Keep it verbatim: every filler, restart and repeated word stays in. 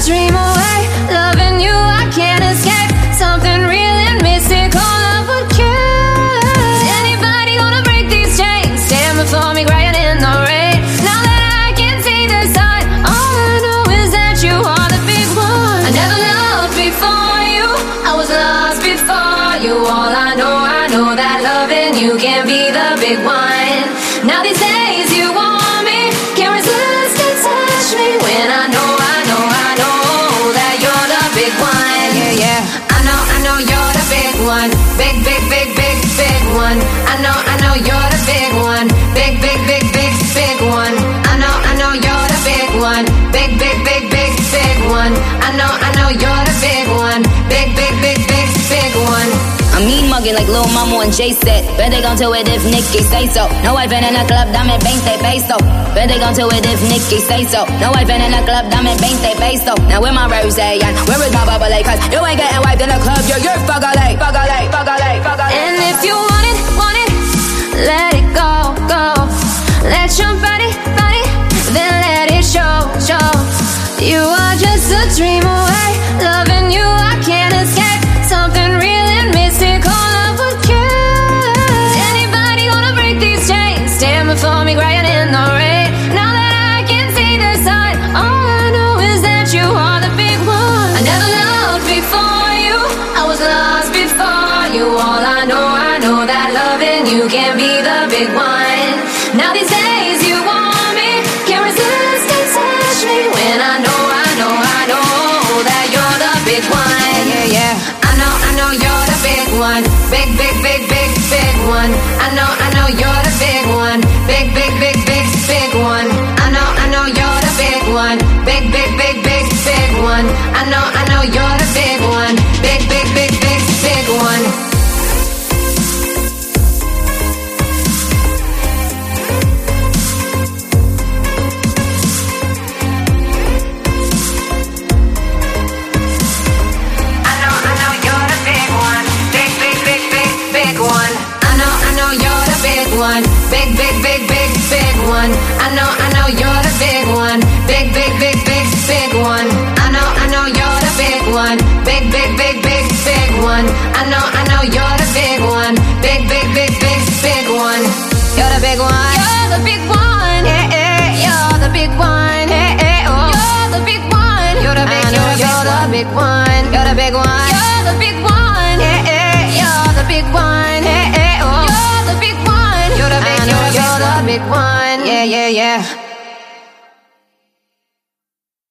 dream away. Loving you, I can't escape. Something real and mystical, love would cure. Is anybody gonna break these chains? Stand before me crying in the rain. Now that I can see the sun, all I know is that you are the big one. I never loved before you, I was lost before you. All I know, I know that loving you can be the big one. Now these days you want me, can't resist to touch me. When I know, I know, I know that you're the big one. Yeah, yeah. I know, I know you're the big one. Big, big, big, big, big one. I know, I know you're the big one. Big, big, big, big, big one. I know, I know you're the big one. Big, big, big, big, big one. I know, I know you're the big one. Big, big, big, big, big one. I'm mean mugging like Lil Mama and Jay said. Bet they gon' do it if Nicki say so. No wife in the club, dame veinte peso. Bet they gon' do it if Nicki say so. No wife in the club, dame veinte peso. Now with my rose and where is my bubble? Cause you ain't getting wiped in the club, you're, you're fuck-a-lay, fuck-a-lay, fuck-a-lay, fuck-a-lay. And if you want it, want it, let it go, go. Let your body, body, then let it show, show. You are just a dream away. Loving you, I can't escape. Something real and mystical, love would cure. Is anybody gonna break these chains? Stand before me crying in the rain. Now that I can see the sun, all I know is that you are the big one. I never loved before you, I was lost before you. All I know, I know that loving you can be the big one. Now these days you want me, can't resist to touch me. When I know, I know, I know that you're the big one. Yeah, yeah. I know, I know you're the big one. Big, big, big, big, big one. I know, I know you're the big one. Big, big, big, big, big one. I know, I know you're the big one. Big, big, big, big, big one. I know, I know you're the big one. Big, big, big, big, big one. One. Big, big, big, big, big one. I know, I know you're the big one. Big, big, big, big, big one. I know, I know you're the big one. Big, big, big, big, big one. I know, I know you're the big one. Big, big, big, big, big one. You're the big one. You're the big one. Yeah, yeah. You're the big one. Yeah, yeah. Oh. You're the big one. You're the big. I know you're the big one. You're the big one. You're the big one. Yeah, yeah. You're the big one. Yeah, yeah. Oh. You're the big one. You're the big, I know you're the big one. Yeah, yeah, yeah.